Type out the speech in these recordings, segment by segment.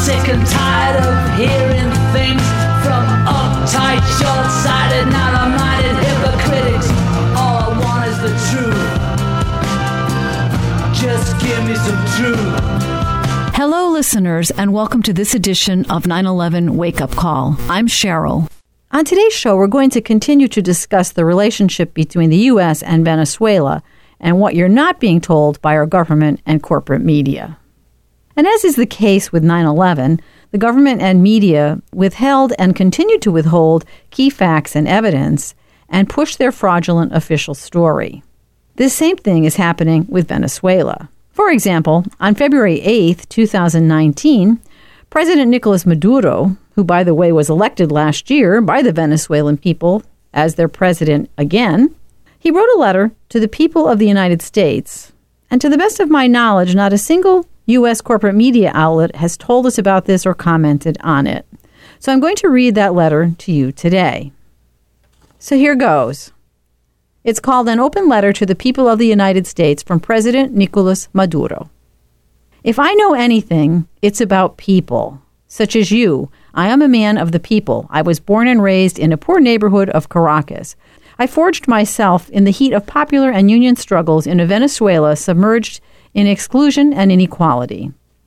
sick and tired of hearing things from uptight, short-sighted, narrow-minded hypocritics. All I want is the truth. Just give me some truth. Hello, listeners, and welcome to this edition of 9/11 Wake Up Call. I'm Cheryl. On today's show, we're going to continue to discuss the relationship between the U.S. and Venezuela and what you're not being told by our government and corporate media. And as is the case with 9/11, the government and media withheld and continue to withhold key facts and evidence and push their fraudulent official story. This same thing is happening with Venezuela. For example, on February 8th, 2019, President Nicolas Maduro, who, by the way, was elected last year by the Venezuelan people as their president again, he wrote a letter to the people of the United States. And to the best of my knowledge, not a single U.S. corporate media outlet has told us about this or commented on it. So I'm going to read that letter to you today. So here goes. It's called An Open Letter to the People of the United States from President Nicolas Maduro. If I know anything, it's about people, such as you. I am a man of the people. I was born and raised in a poor neighborhood of Caracas. I forged myself in the heat of popular and union struggles in a Venezuela submerged in exclusion and inequality.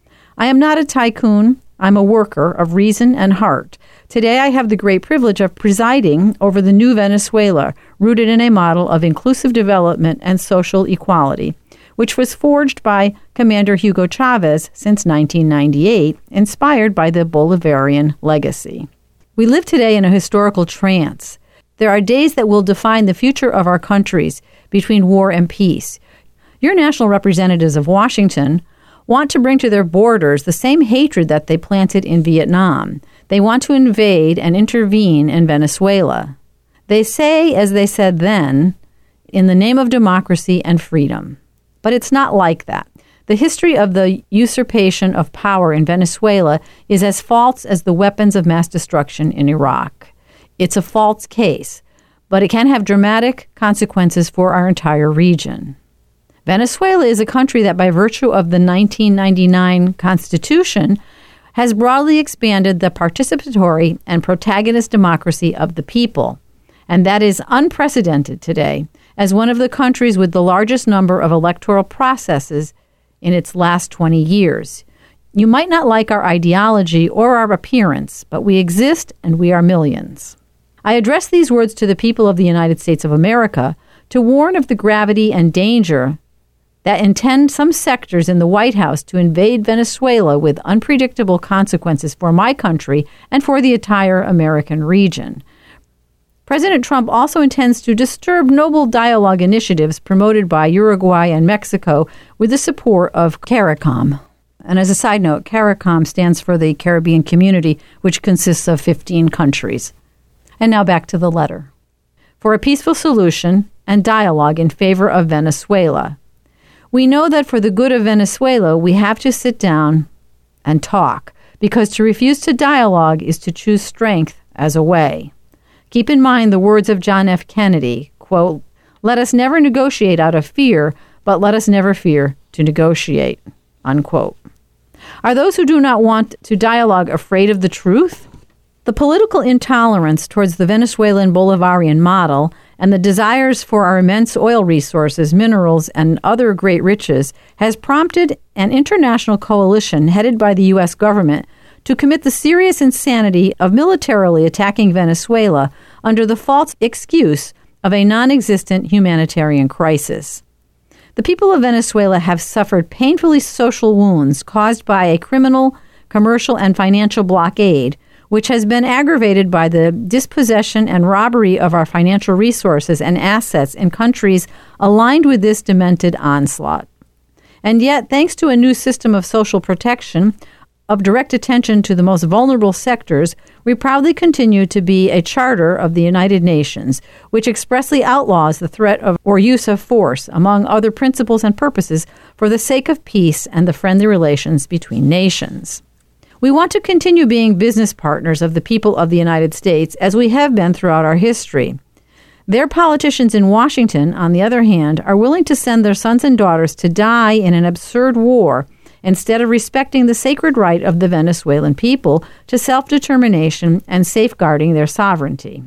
I am not a tycoon. I'm a worker of reason and heart. Today I have the great privilege of presiding over the new Venezuela, rooted in a model of inclusive development and social equality, which was forged by Commander Hugo Chavez since 1998, inspired by the Bolivarian legacy. We live today in a historical trance. There are days that will define the future of our countries between war and peace. Your national representatives of Washington want to bring to their borders the same hatred that they planted in Vietnam. They want to invade and intervene in Venezuela. They say, as they said then, in the name of democracy and freedom. But it's not like that. The history of the usurpation of power in Venezuela is as false as the weapons of mass destruction in Iraq. It's a false case, but it can have dramatic consequences for our entire region. Venezuela is a country that, by virtue of the 1999 Constitution, has broadly expanded the participatory and protagonist democracy of the people. And that is unprecedented today, as one of the countries with the largest number of electoral processes in its last 20 years. You might not like our ideology or our appearance, but we exist and we are millions. I address these words to the people of the United States of America to warn of the gravity and danger that intend some sectors in the White House to invade Venezuela with unpredictable consequences for my country and for the entire American region. President Trump also intends to disturb noble dialogue initiatives promoted by Uruguay and Mexico with the support of CARICOM. And as a side note, CARICOM stands for the Caribbean Community, which consists of 15 countries. And now back to the letter. For a peaceful solution and dialogue in favor of Venezuela. We know that for the good of Venezuela, we have to sit down and talk, because to refuse to dialogue is to choose strength as a way. Keep in mind the words of John F. Kennedy, quote, "Let us never negotiate out of fear, but let us never fear to negotiate," unquote. Are those who do not want to dialogue afraid of the truth? The political intolerance towards the Venezuelan Bolivarian model and the desires for our immense oil resources, minerals, and other great riches has prompted an international coalition headed by the U.S. government to commit the serious insanity of militarily attacking Venezuela under the false excuse of a non-existent humanitarian crisis. The people of Venezuela have suffered painfully social wounds caused by a criminal, commercial, and financial blockade, which has been aggravated by the dispossession and robbery of our financial resources and assets in countries aligned with this demented onslaught. And yet, thanks to a new system of social protection, of direct attention to the most vulnerable sectors, we proudly continue to be a charter of the United Nations, which expressly outlaws the threat of or use of force, among other principles and purposes, for the sake of peace and the friendly relations between nations. We want to continue being business partners of the people of the United States, as we have been throughout our history. Their politicians in Washington, on the other hand, are willing to send their sons and daughters to die in an absurd war instead of respecting the sacred right of the Venezuelan people to self-determination and safeguarding their sovereignty.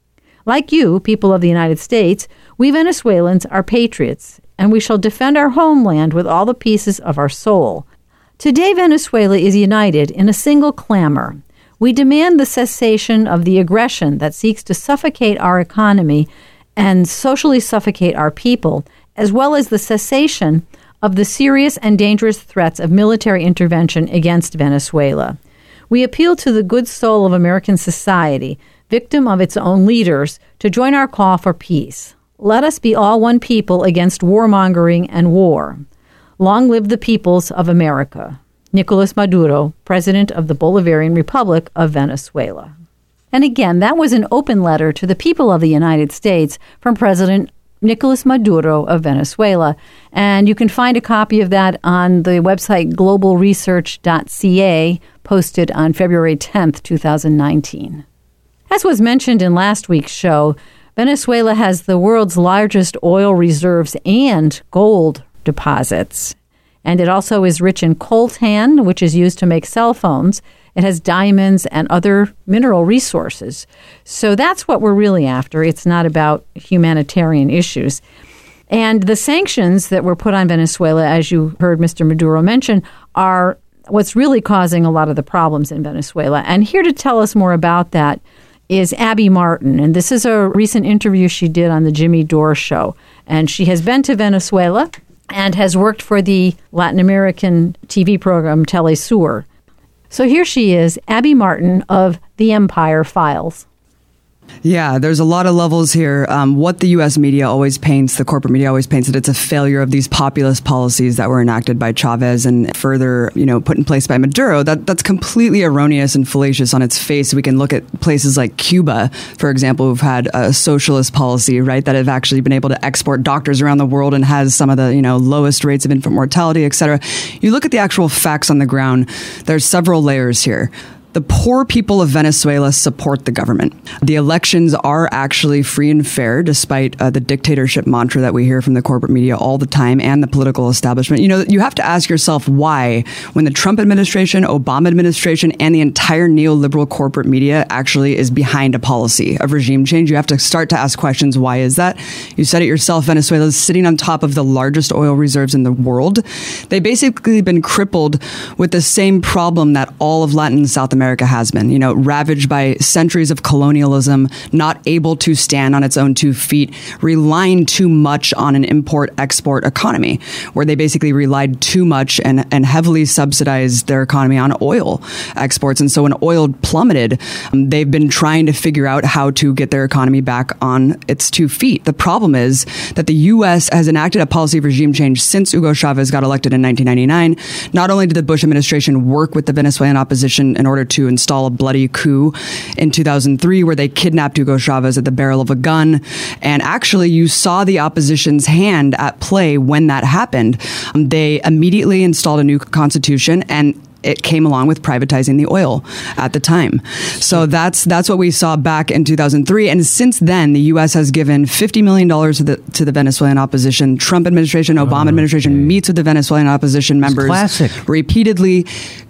Like you, people of the United States, we Venezuelans are patriots, and we shall defend our homeland with all the pieces of our soul. Today, Venezuela is united in a single clamor. We demand the cessation of the aggression that seeks to suffocate our economy and socially suffocate our people, as well as the cessation of the serious and dangerous threats of military intervention against Venezuela. We appeal to the good soul of American society, victim of its own leaders, to join our call for peace. Let us be all one people against warmongering and war. Long live the peoples of America. Nicolas Maduro, President of the Bolivarian Republic of Venezuela. And again, that was an open letter to the people of the United States from President Nicolas Maduro of Venezuela. And you can find a copy of that on the website globalresearch.ca, posted on February 10th, 2019. As was mentioned in last week's show, Venezuela has the world's largest oil reserves and gold deposits. And it also is rich in coltan, which is used to make cell phones. It has diamonds and other mineral resources. So that's what we're really after. It's not about humanitarian issues. And the sanctions that were put on Venezuela, as you heard Mr. Maduro mention, are what's really causing a lot of the problems in Venezuela. And here to tell us more about that is Abby Martin. And this is a recent interview she did on the Jimmy Dore Show. And she has been to Venezuela and has worked for the Latin American TV program Telesur. So here she is, Abby Martin of The Empire Files. Yeah, there's a lot of levels here. What the U.S. media always paints, the corporate media always paints, that it's a failure of these populist policies that were enacted by Chavez and further, put in place by Maduro. That's completely erroneous and fallacious on its face. We can look at places like Cuba, for example, who've had a socialist policy, right, that have actually been able to export doctors around the world and has some of the, lowest rates of infant mortality, et cetera. You look at the actual facts on the ground, there's several layers here. The poor people of Venezuela support the government. The elections are actually free and fair, despite the dictatorship mantra that we hear from the corporate media all the time and the political establishment. You have to ask yourself why, when the Trump administration, Obama administration, and the entire neoliberal corporate media actually is behind a policy of regime change, you have to start to ask questions. Why is that? You said it yourself, Venezuela is sitting on top of the largest oil reserves in the world. They've basically been crippled with the same problem that all of Latin and South America has been, ravaged by centuries of colonialism, not able to stand on its own 2 feet, relying too much on an import-export economy, where they basically relied too much and heavily subsidized their economy on oil exports. And so when oil plummeted, they've been trying to figure out how to get their economy back on its 2 feet. The problem is that the U.S. has enacted a policy of regime change since Hugo Chavez got elected in 1999. Not only did the Bush administration work with the Venezuelan opposition in order to install a bloody coup in 2003 where they kidnapped Hugo Chavez at the barrel of a gun. And actually, you saw the opposition's hand at play when that happened. They immediately installed a new constitution, and it came along with privatizing the oil at the time. So that's what we saw back in 2003. And since then, the U.S. has given $50 million to the Venezuelan opposition. Trump administration, Obama administration meets with the Venezuelan opposition members repeatedly.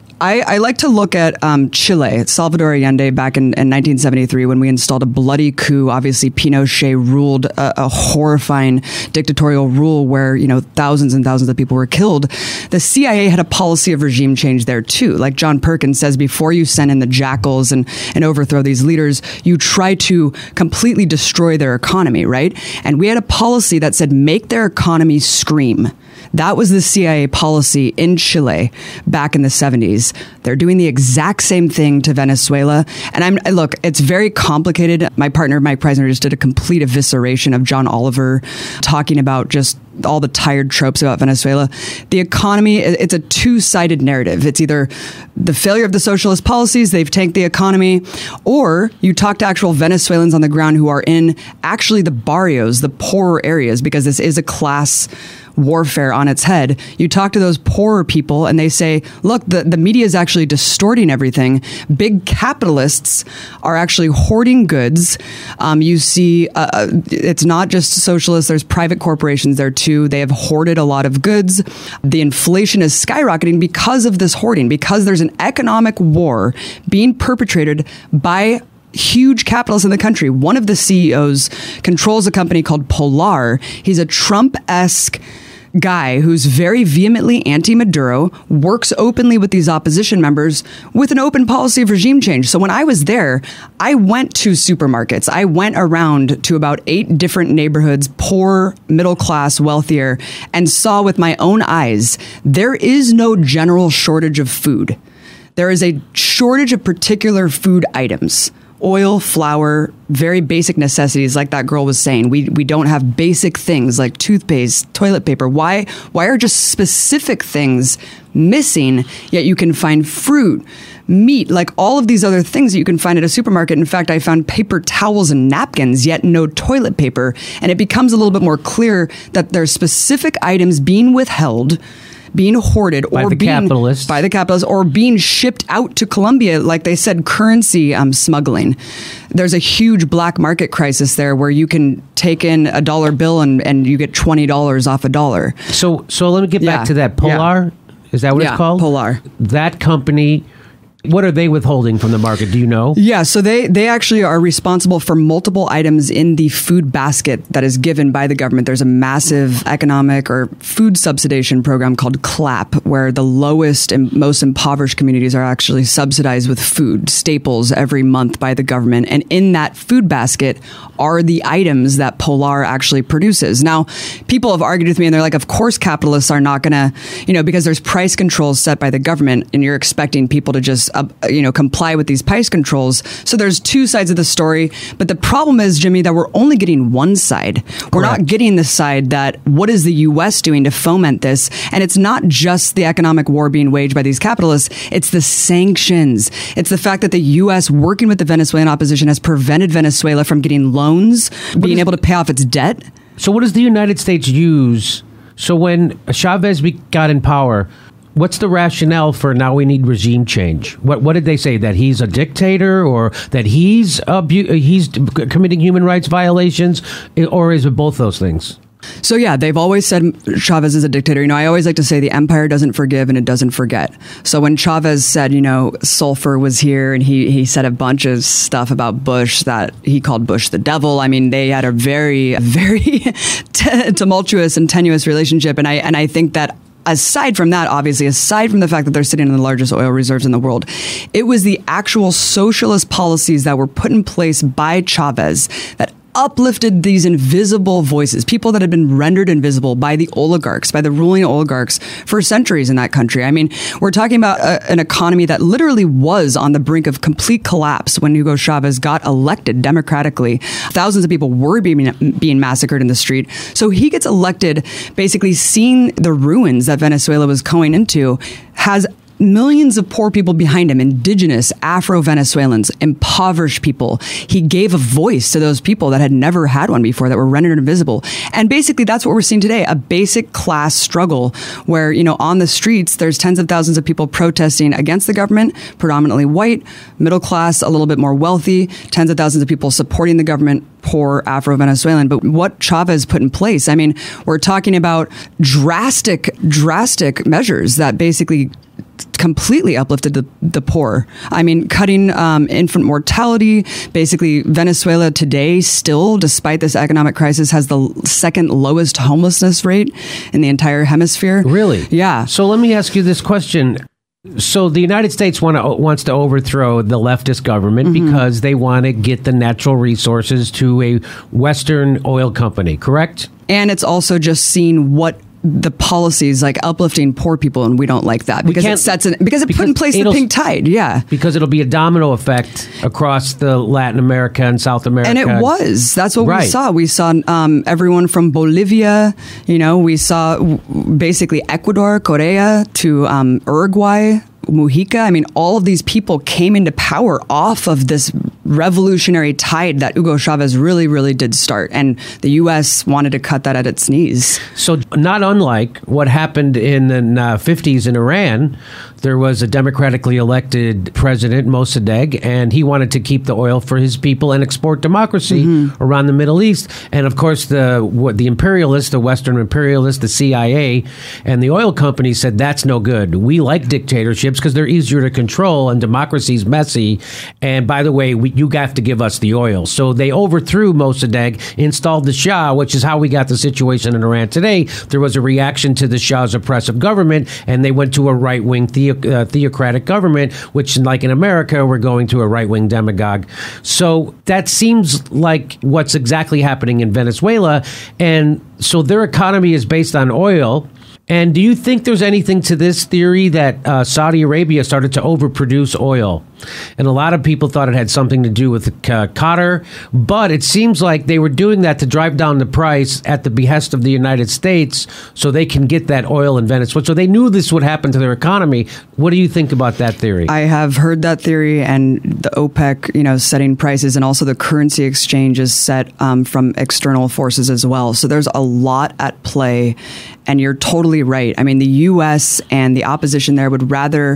I like to look at Chile, Salvador Allende, back in 1973 when we installed a bloody coup. Obviously, Pinochet ruled a horrifying dictatorial rule where, thousands and thousands of people were killed. The CIA had a policy of regime change there, too. Like John Perkins says, before you send in the jackals and overthrow these leaders, you try to completely destroy their economy, right? And we had a policy that said, make their economy scream. That was the CIA policy in Chile back in the 70s. They're doing the exact same thing to Venezuela. And look, it's very complicated. My partner, Mike Preisner, just did a complete evisceration of John Oliver, talking about just all the tired tropes about Venezuela. The economy, it's a two-sided narrative. It's either the failure of the socialist policies, they've tanked the economy, or you talk to actual Venezuelans on the ground who are in actually the barrios, the poorer areas, because this is a class warfare on its head. You talk to those poorer people and they say, look, the media is actually distorting everything. Big capitalists are actually hoarding goods. You see, it's not just socialists. There's private corporations there too. They have hoarded a lot of goods. The inflation is skyrocketing because of this hoarding, because there's an economic war being perpetrated by huge capitalists in the country. One of the CEOs controls a company called Polar. He's a Trump-esque guy who's very vehemently anti-Maduro, works openly with these opposition members with an open policy of regime change. So when I was there, I went to supermarkets. I went around to about 8 different neighborhoods, poor, middle class, wealthier, and saw with my own eyes, there is no general shortage of food. There is a shortage of particular food items. Oil, flour, very basic necessities, like that girl was saying. We don't have basic things like toothpaste, toilet paper. Why are just specific things missing, yet you can find fruit, meat, like all of these other things that you can find at a supermarket. In fact, I found paper towels and napkins, yet no toilet paper. And it becomes a little bit more clear that there's specific items being withheld, being hoarded by the capitalists or being shipped out to Colombia, like they said, currency smuggling. There's a huge black market crisis there where you can take in a dollar bill and you get $20 off a dollar. So let me get back to that. Polar, is that what it's called? Polar. That company, what are they withholding from the market? Do you know? Yeah, so they actually are responsible for multiple items in the food basket that is given by the government. There's a massive economic or food subsidization program called CLAP, where the lowest and most impoverished communities are actually subsidized with food, staples every month by the government. And in that food basket are the items that Polar actually produces. Now, people have argued with me and they're like, of course capitalists are not going to, because there's price controls set by the government and you're expecting people to just comply with these price controls. So there's two sides of the story. But the problem is, Jimmy, that we're only getting one side. We're not getting the side that what is the U.S. doing to foment this? And it's not just the economic war being waged by these capitalists. It's the sanctions. It's the fact that the U.S. working with the Venezuelan opposition has prevented Venezuela from getting loans, being able to pay off its debt. So what does the United States use? So when Chavez got in power, what's the rationale for now we need regime change? What did they say? That he's a dictator or that he's committing human rights violations? Or is it both those things? So, yeah, they've always said Chavez is a dictator. I always like to say the empire doesn't forgive and it doesn't forget. So when Chavez said, sulfur was here and he said a bunch of stuff about Bush that he called Bush the devil. I mean, they had a very, very tumultuous and tenuous relationship. And I think that aside from that, obviously, aside from the fact that they're sitting in the largest oil reserves in the world, it was the actual socialist policies that were put in place by Chavez that uplifted these invisible voices, people that had been rendered invisible by the oligarchs, by the ruling oligarchs for centuries in that country. I mean, we're talking about an economy that literally was on the brink of complete collapse when Hugo Chavez got elected democratically. Thousands of people were being massacred in the street. So he gets elected, basically seeing the ruins that Venezuela was going into, has millions of poor people behind him, indigenous, Afro-Venezuelans, impoverished people. He gave a voice to those people that had never had one before, that were rendered invisible. And basically, that's what we're seeing today, a basic class struggle where, on the streets, there's tens of thousands of people protesting against the government, predominantly white, middle class, a little bit more wealthy, tens of thousands of people supporting the government, poor Afro-Venezuelan. But what Chavez put in place, I mean, we're talking about drastic measures that basically completely uplifted the poor. I mean, cutting infant mortality. Basically, Venezuela today still, despite this economic crisis, has the second lowest homelessness rate in the entire hemisphere. Really? Yeah. So let me ask you this question. So the United States wants to overthrow the leftist government because they want to get the natural resources to a Western oil company, correct? And it's also just seeing what the policies like uplifting poor people, and we don't like that because it put in place the pink tide. Yeah, because it'll be a domino effect across the Latin America and South America. And it was. That's what we saw. We saw everyone from Bolivia. We saw basically Ecuador, Korea to Uruguay, Mujica. I mean, all of these people came into power off of this revolutionary tide that Hugo Chavez really, really did start. And the U.S. wanted to cut that at its knees. So not unlike what happened in the 50s in Iran, there was a democratically elected president, Mossadegh, and he wanted to keep the oil for his people and export democracy around the Middle East. And of course, the imperialists, the Western imperialists, the CIA, and the oil companies said, that's no good. We like dictatorships because they're easier to control and democracy's messy. And by the way, you have to give us the oil. So they overthrew Mossadegh, installed the Shah, which is how we got the situation in Iran today. There was a reaction to the Shah's oppressive government, and they went to a right-wing theocratic government, which, like in America, we're going to a right-wing demagogue. So that seems like what's exactly happening in Venezuela. And so their economy is based on oil. And do you think there's anything to this theory that Saudi Arabia started to overproduce oil? And a lot of people thought it had something to do with Qatar, but it seems like they were doing that to drive down the price at the behest of the United States so they can get that oil in Venezuela. So they knew this would happen to their economy. What do you think about that theory? I have heard that theory, and the OPEC, setting prices, and also the currency exchange is set from external forces as well. So there's a lot at play, and you're totally right. I mean, the U.S. and the opposition there would rather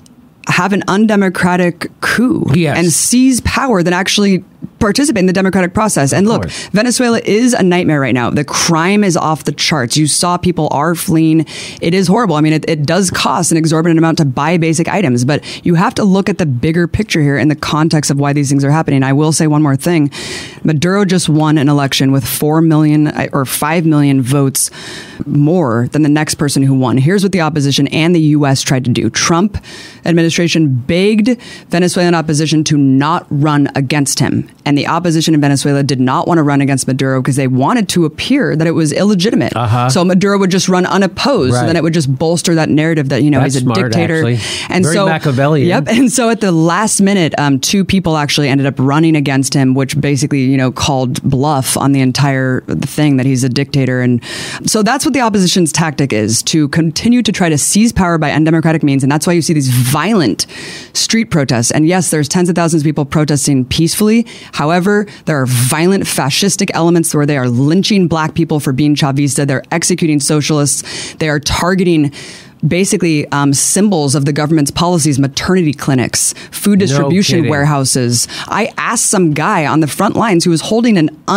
have an undemocratic coup and seize power than actually participate in the democratic process. And look, Venezuela is a nightmare right now. The crime is off the charts. You saw people are fleeing. It is horrible. I mean, it does cost an exorbitant amount to buy basic items, but you have to look at the bigger picture here in the context of why these things are happening. I will say one more thing. Maduro just won an election with 4 million or 5 million votes more than the next person who won. Here's what the opposition and the U.S. tried to do. Trump administration begged Venezuelan opposition to not run against him. And the opposition in Venezuela did not want to run against Maduro because they wanted to appear that it was illegitimate. So Maduro would just run unopposed. So then it would just bolster that narrative that, he's a smart, dictator. Actually. And Very so Machiavellian. Yep. And so at the last minute, 2 people actually ended up running against him, which basically, called bluff on the entire thing that he's a dictator. And so that's what the opposition's tactic is, to continue to try to seize power by undemocratic means. And that's why you see these violent street protests. And yes, there's tens of thousands of people protesting peacefully. However, there are violent fascistic elements where they are lynching black people for being Chavista. They're executing socialists. They are targeting basically symbols of the government's policies, maternity clinics, food distribution warehouses. I asked some guy on the front lines who was holding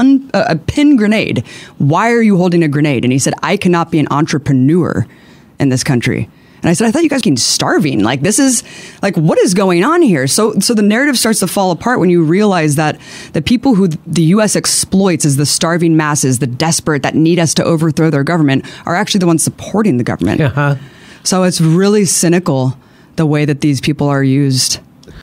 a pin grenade, "Why are you holding a grenade?" And he said, "I cannot be an entrepreneur in this country." And I said, "I thought you guys were starving. Like, this is like, what is going on here?" So the narrative starts to fall apart when you realize that the people who the U.S. exploits as the starving masses, the desperate that need us to overthrow their government, are actually the ones supporting the government. So it's really cynical the way that these people are used.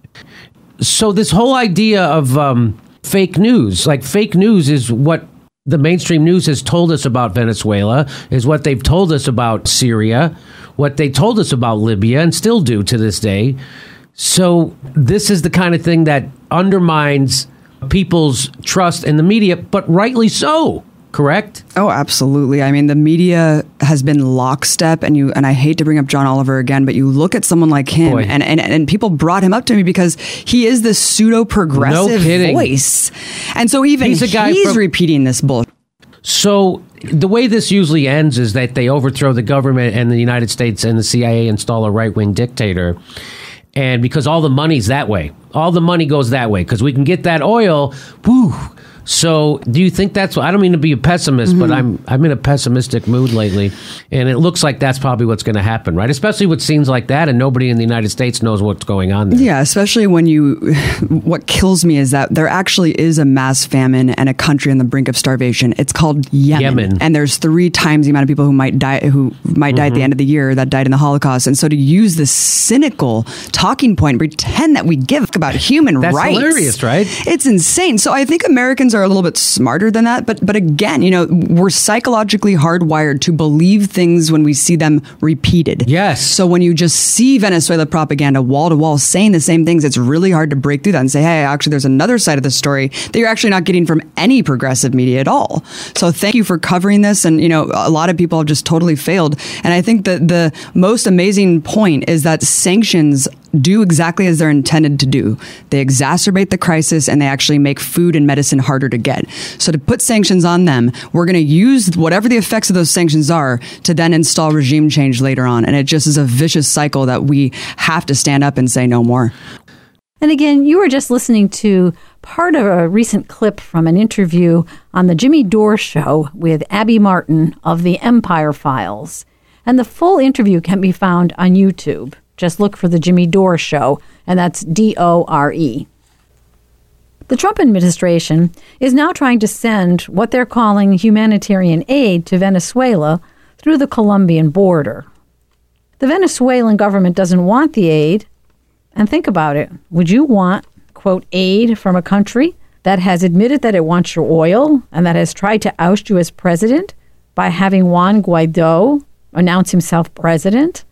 So this whole idea of fake news, like fake news is what the mainstream news has told us about Venezuela, is what they've told us about Syria, what they told us about Libya, and still do to this day. So this is the kind of thing that undermines people's trust in the media, but rightly so. Correct? Oh, absolutely. I mean, the media has been lockstep, and I hate to bring up John Oliver again, but you look at someone like him, and people brought him up to me because he is this pseudo-progressive voice. And so even he's repeating this bullshit. So the way this usually ends is that they overthrow the government, and the United States and the CIA install a right-wing dictator. And because all the money's that way, all the money goes that way, because we can get that oil, whew. So do you think that's, I don't mean to be a pessimist, but I'm in a pessimistic mood lately. And it looks like that's probably what's going to happen, right? Especially with scenes like that, and nobody in the United States knows what's going on there. Yeah, especially when what kills me is that there actually is a mass famine and a country on the brink of starvation. It's called Yemen. And there's 3 times the amount of people who might die at the end of the year that died in the Holocaust. And so to use this cynical talking point, pretend that we give about human rights. That's hilarious, right? It's insane. So I think Americans are a little bit smarter than that. But again, we're psychologically hardwired to believe things when we see them repeated. Yes. So when you just see Venezuela propaganda wall to wall saying the same things, it's really hard to break through that and say, hey, actually, there's another side of the story that you're actually not getting from any progressive media at all. So thank you for covering this. And, a lot of people have just totally failed. And I think that the most amazing point is that sanctions do exactly as they're intended to do. They exacerbate the crisis and they actually make food and medicine harder to get. So to put sanctions on them, we're going to use whatever the effects of those sanctions are to then install regime change later on. And it just is a vicious cycle that we have to stand up and say no more. And again, you were just listening to part of a recent clip from an interview on the Jimmy Dore Show with Abby Martin of the Empire Files. And the full interview can be found on YouTube. Just look for the Jimmy Dore Show, and that's D-O-R-E. The Trump administration is now trying to send what they're calling humanitarian aid to Venezuela through the Colombian border. The Venezuelan government doesn't want the aid. And think about it. Would you want, quote, aid from a country that has admitted that it wants your oil and that has tried to oust you as president by having Juan Guaido announce himself president?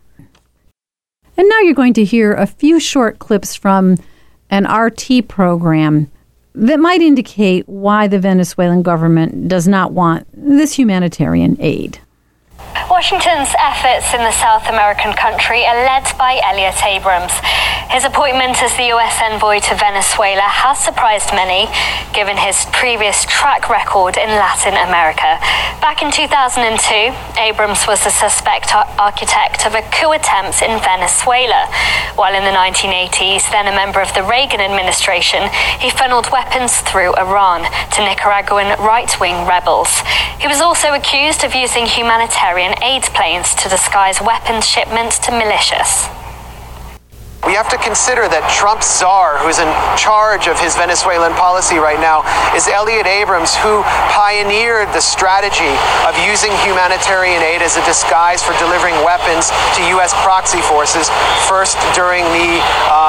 And now you're going to hear a few short clips from an RT program that might indicate why the Venezuelan government does not want this humanitarian aid. Washington's efforts in the South American country are led by Elliott Abrams. His appointment as the U.S. envoy to Venezuela has surprised many, given his previous track record in Latin America. Back in 2002, Abrams was the suspect architect of a coup attempt in Venezuela. While in the 1980s, then a member of the Reagan administration, he funneled weapons through Iran to Nicaraguan right-wing rebels. He was also accused of using humanitarian aid planes to disguise weapons shipments to militias. We have to consider that Trump's czar, who's in charge of his Venezuelan policy right now, is Elliott Abrams, who pioneered the strategy of using humanitarian aid as a disguise for delivering weapons to U.S. proxy forces, first during the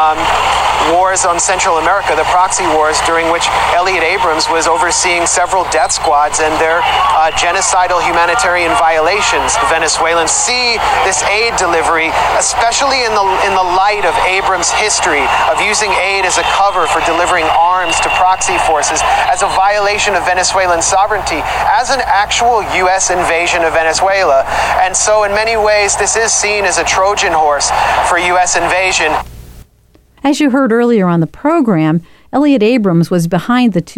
wars on Central America, the proxy wars, during which Elliott Abrams was overseeing several death squads and their genocidal humanitarian violations. Venezuelans see this aid delivery, especially in the light of Abrams' history of using aid as a cover for delivering arms to proxy forces, as a violation of Venezuelan sovereignty, as an actual U.S. invasion of Venezuela. And so in many ways, this is seen as a Trojan horse for U.S. invasion. As you heard earlier on the program, Elliott Abrams was behind the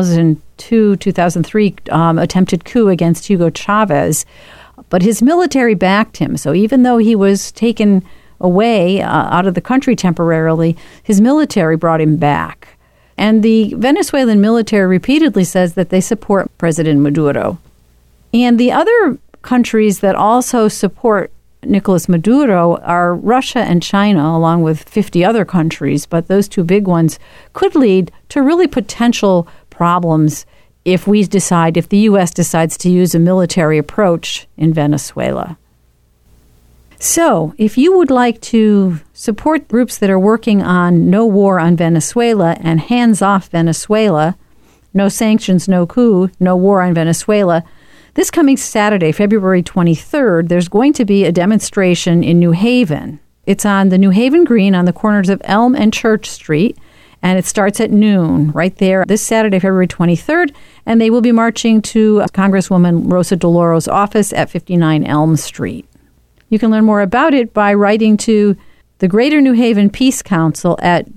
2002-2003 attempted coup against Hugo Chavez, but his military backed him. So even though he was taken away out of the country temporarily, his military brought him back. And the Venezuelan military repeatedly says that they support President Maduro. And the other countries that also support Nicolas Maduro are Russia and China, along with 50 other countries. But those two big ones could lead to really potential problems if the U.S. decides to use a military approach in Venezuela. So, if you would like to support groups that are working on no war on Venezuela and hands off Venezuela, no sanctions, no coup, no war on Venezuela, this coming Saturday, February 23rd, there's going to be a demonstration in New Haven. It's on the New Haven Green on the corners of Elm and Church Street, and it starts at noon right there this Saturday, February 23rd, and they will be marching to Congresswoman Rosa DeLaura's office at 59 Elm Street. You can learn more about it by writing to the Greater New Haven Peace Council at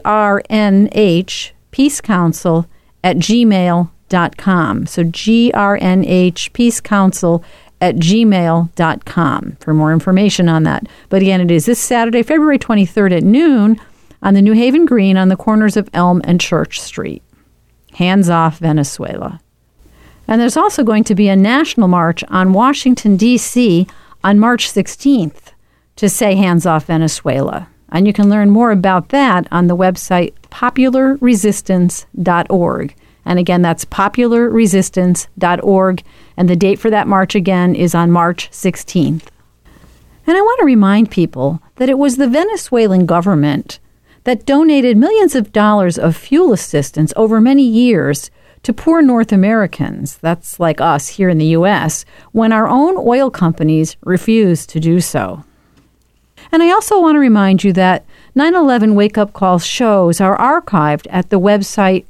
grnhpeacecouncil@gmail.com. So grnhpeacecouncil@gmail.com for more information on that. But again, it is this Saturday, February 23rd at noon on the New Haven Green on the corners of Elm and Church Street. Hands off Venezuela. And there's also going to be a national march on Washington, D.C., on March 16th to say hands off Venezuela. And you can learn more about that on the website popularresistance.org. And again, that's popularresistance.org. And the date for that march again is on March 16th. And I want to remind people that it was the Venezuelan government that donated millions of dollars of fuel assistance over many years to poor North Americans, that's like us here in the U.S., when our own oil companies refused to do so. And I also want to remind you that 9/11 Wake Up Call shows are archived at the website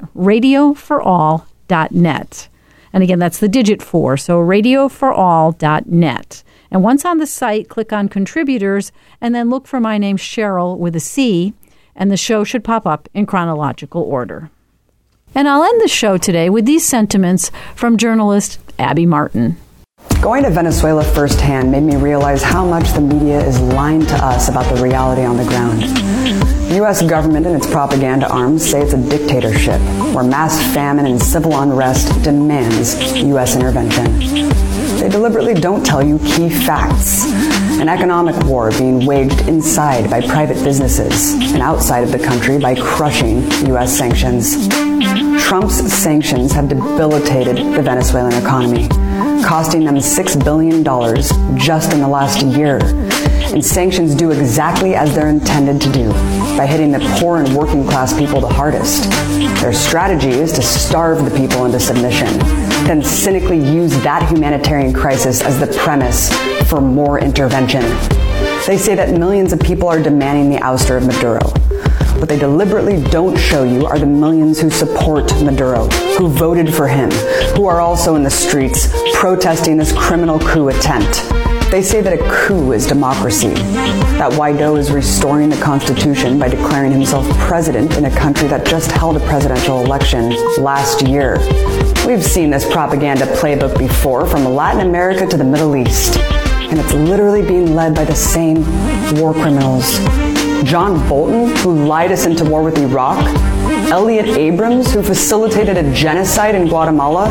radioforall.net. And again, that's the digit 4, so radioforall.net. And once on the site, click on Contributors and then look for my name, Cheryl, with a C, and the show should pop up in chronological order. And I'll end the show today with these sentiments from journalist Abby Martin. Going to Venezuela firsthand made me realize how much the media is lying to us about the reality on the ground. The U.S. government and its propaganda arms say it's a dictatorship where mass famine and civil unrest demands U.S. intervention. They deliberately don't tell you key facts. An economic war being waged inside by private businesses and outside of the country by crushing U.S. sanctions. Trump's sanctions have debilitated the Venezuelan economy, costing them $6 billion just in the last year. And sanctions do exactly as they're intended to do, by hitting the poor and working class people the hardest. Their strategy is to starve the people into submission, then cynically use that humanitarian crisis as the premise for more intervention. They say that millions of people are demanding the ouster of Maduro. What they deliberately don't show you are the millions who support Maduro, who voted for him, who are also in the streets protesting this criminal coup attempt. They say that a coup is democracy, that Guaido is restoring the Constitution by declaring himself president in a country that just held a presidential election last year. We've seen this propaganda playbook before, from Latin America to the Middle East, and it's literally being led by the same war criminals. John Bolton, who lied us into war with Iraq, Elliot Abrams, who facilitated a genocide in Guatemala.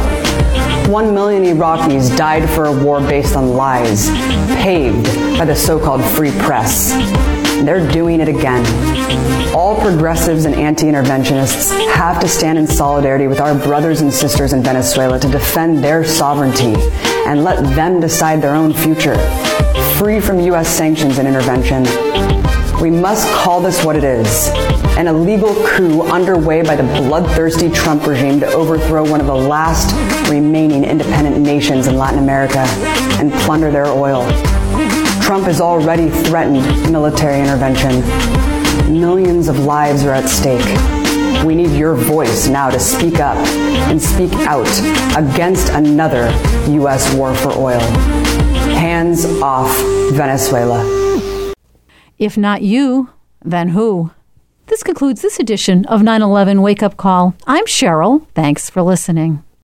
1 million Iraqis died for a war based on lies, paved by the so-called free press. They're doing it again. All progressives and anti-interventionists have to stand in solidarity with our brothers and sisters in Venezuela to defend their sovereignty and let them decide their own future, free from U.S. sanctions and intervention. We must call this what it is, an illegal coup underway by the bloodthirsty Trump regime to overthrow one of the last remaining independent nations in Latin America and plunder their oil. Trump has already threatened military intervention. Millions of lives are at stake. We need your voice now to speak up and speak out against another U.S. war for oil. Hands off Venezuela. If not you, then who? This concludes this edition of 9/11 Wake Up Call. I'm Cheryl. Thanks for listening.